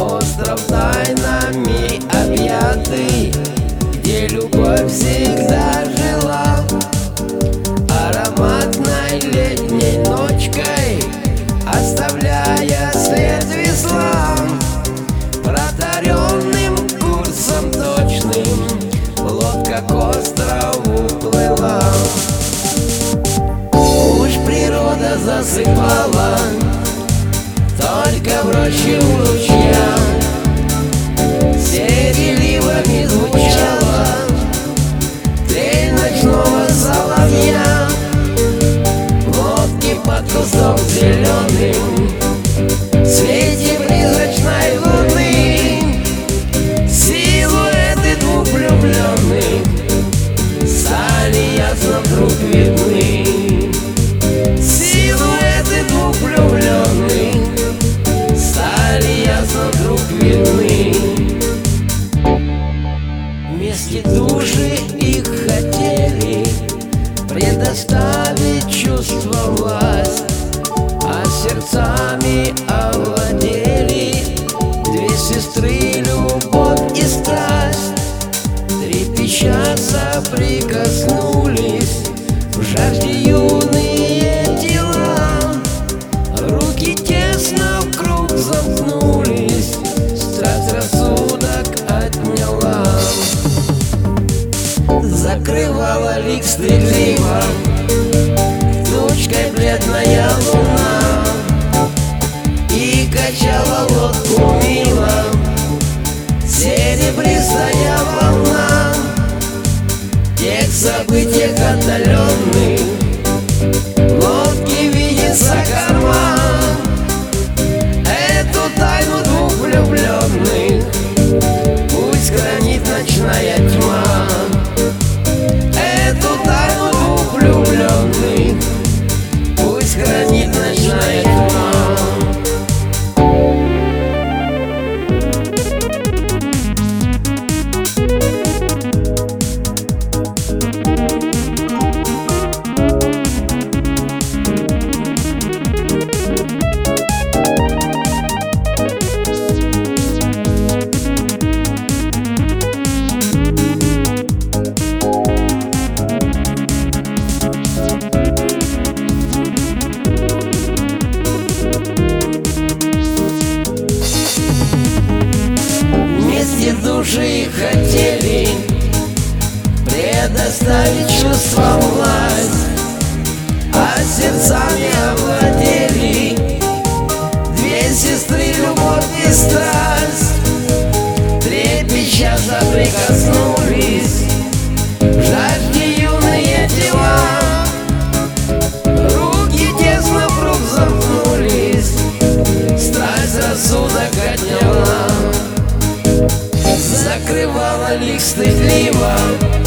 Остров тайнами объятый, где любовь всегда жила. Ароматной летней ночкой, оставляя след весла, протаренным курсом точным лодка к острову плыла. Уж природа засыпала только в роще у ручья, сереливыми звучала трель ночного соловья. Лодки под кустом зеленым в свете призрачной луны, силуэты двух влюбленных стали ясно вдруг видны. Силуэты двух влюбленных стали ясно вдруг видны. Вместе души их хотели предоставить чувство власть, а сердцами овладели две сестры, любовь и страсть. Трепеща соприкоснулись в жажде юные тела, руки тесно в круг замкнулись, страсть рассудок отняла. Закрывала лик стыдливо тучкой бледная луна и качала лодку мило серебристая волна. В тех событиях отдаленных лодки видится корма, эту тайну двух влюбленных пусть хранит ночная тьма. Эту тайну двух влюбленных пусть хранит ночная тьма. Души хотели предоставить чувствам власть, а сердцами овладели две сестры, любовь и страсть. Трепеща соприкоснулись в жажде юные тела, руки тесно в круг замкнулись, страсть рассудок отняла. Закрывала лик стыдливо